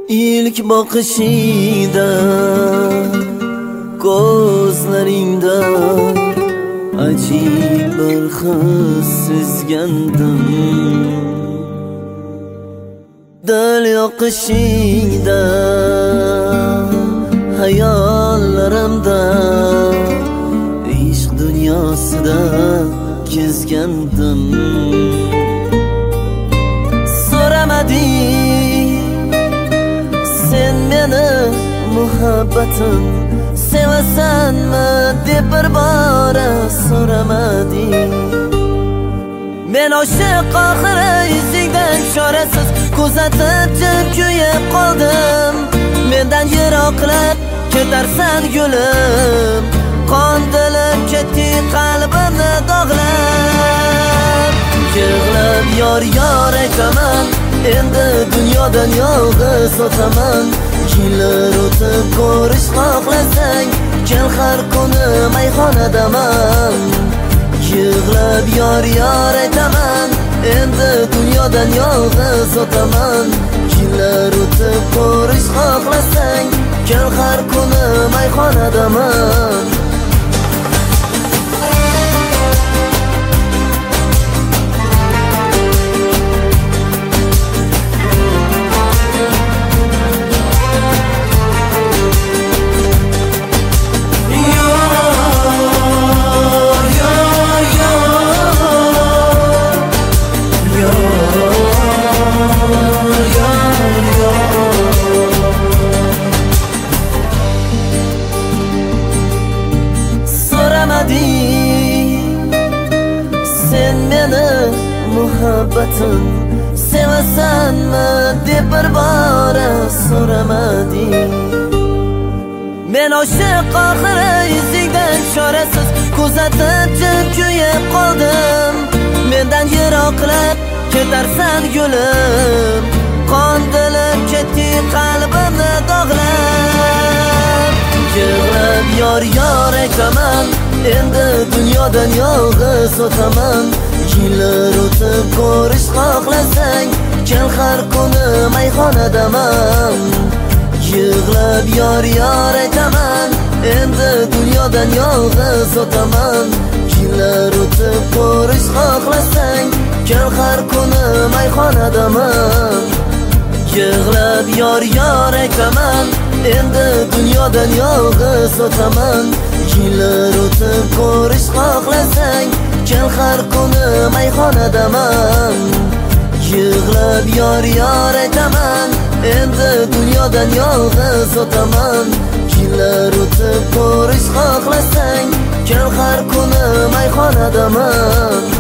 İlk bakışida ko'zlaringda ajib bir his sezgandim. Dil yoqishingda hayollarimda ishq dunyosida kezgandim. So'ramading sen meni muhabbatim sevasanmi deb bir bora so'ramading. Men oshiq oxiri izingdan chorasiz kuzatib jim kuyib qoldim. Mendan yiroqlab ketarsan gulim, qondilim ketding qalbimni dog'lab. Yig'lab yor yor aytaman, endi dunyodan yolg'iz o'taman. Yillar o'tib ko'rish xohlasang, kel har kuni mayxonadaman. Yig'lab yor yor aytaman, endi dunyodan yolg'iz o'taman. Yillar o'tib ko'rish xohlasang, kel har kuni mayxonadaman. Sen meni muhabbatim sevasanmi deb bir bora so'ramading. Men oshiq oxiri izingdan chorasiz kuzatib jim kuyib qoldim. Mendan yiroqlab ketarsan gulim, qondilim ketding qalbimni dog'lab. Yig'lab yor yor aytaman, endi dunyodan yolg'iz o'taman. Yillar o'tib ko'rish xohlasang, kel har kuni mayxonadaman. Yig'lab yor yor aytaman, endi dunyodan yolg'iz o'taman. Yillar o'tib ko'rish xohlasang, kel har kuni mayxonadaman. Yig'lab yor yor aytaman, endi dunyodan yolg'iz o'taman. Yillar o'tib ko'rish xohlasang, kel har kuni mayxonadaman. Yig'lab yor yor aytaman, endi dunyodan yolg'iz o'taman. Yillar o'tib ko'rish xohlasang, kel har kuni mayxonadaman.